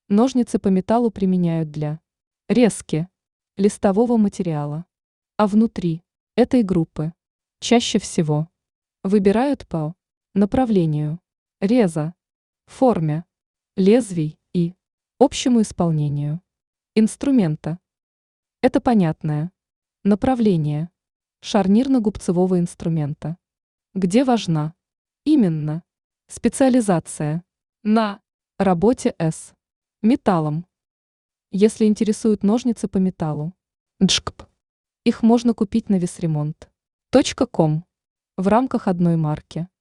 Ножницы по металлу применяют для резки листового материала, а внутри этой группы чаще всего выбирают по направлению реза, форме, лезвий и общему исполнению инструмента. Это понятное направление шарнирно-губцевого инструмента, где важна именно специализация на работе с металлом. Если интересуют ножницы по металлу, джкп, их можно купить на весремонт.ком в рамках одной марки.